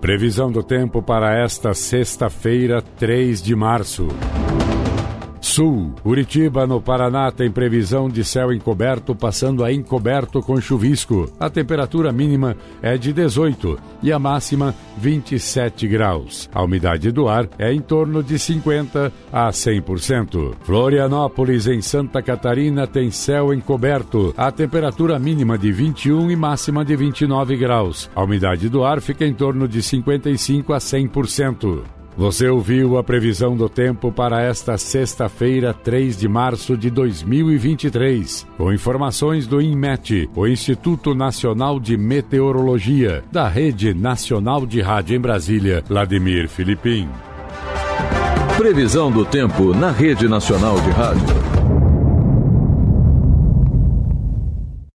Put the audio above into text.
Previsão do tempo para esta sexta-feira, 3 de março. Sul, Curitiba, no Paraná, tem previsão de céu encoberto, passando a encoberto com chuvisco. A temperatura mínima é de 18 e a máxima 27 graus. A umidade do ar é em torno de 50% a 100%. Florianópolis, em Santa Catarina, tem céu encoberto. A temperatura mínima de 21 e máxima de 29 graus. A umidade do ar fica em torno de 55% a 100%. Você ouviu a previsão do tempo para esta sexta-feira, 3 de março de 2023, com informações do INMET, o Instituto Nacional de Meteorologia, da Rede Nacional de Rádio em Brasília, Vladimir Filipim. Previsão do tempo na Rede Nacional de Rádio.